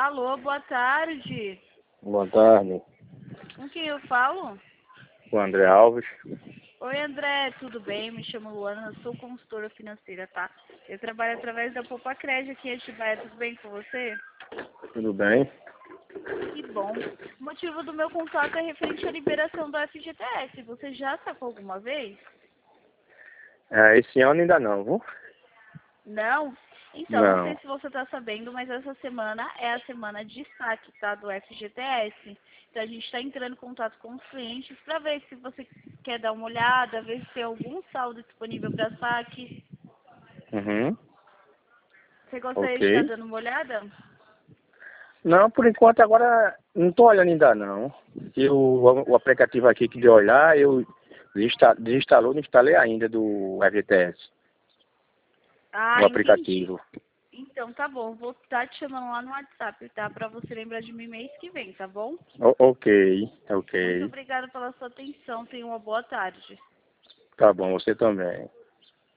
Alô, boa tarde. Boa tarde, Com quem eu falo? o André Alves. Oi, André, tudo bem? Me chamo Luana, eu sou consultora financeira, tá? Eu trabalho através da Poupa Crédito aqui em Atibaia, tudo bem com você? Tudo bem? Que bom. O motivo do meu contato é referente à liberação do FGTS. Você já sacou alguma vez? Esse ano ainda não, viu? Não? Então, não sei Não. se você está sabendo, mas essa semana é a semana de saque, tá? Do FGTS. Então, a gente está entrando em contato com os clientes para ver se você quer dar uma olhada, ver se tem algum saldo disponível para saque. Uhum. Você gostaria de estar Ok. dando uma olhada? Não, por enquanto agora não estou olhando ainda não. O aplicativo aqui que de olhar, eu desinstalou, não instalei ainda do FGTS, o Ah, entendi. aplicativo. Então, tá bom. Vou estar te chamando lá no WhatsApp, tá? Para você lembrar de mim mês que vem, tá bom? Ok, Muito ok. obrigada pela sua atenção. Tenha uma boa tarde. Tá bom, você também.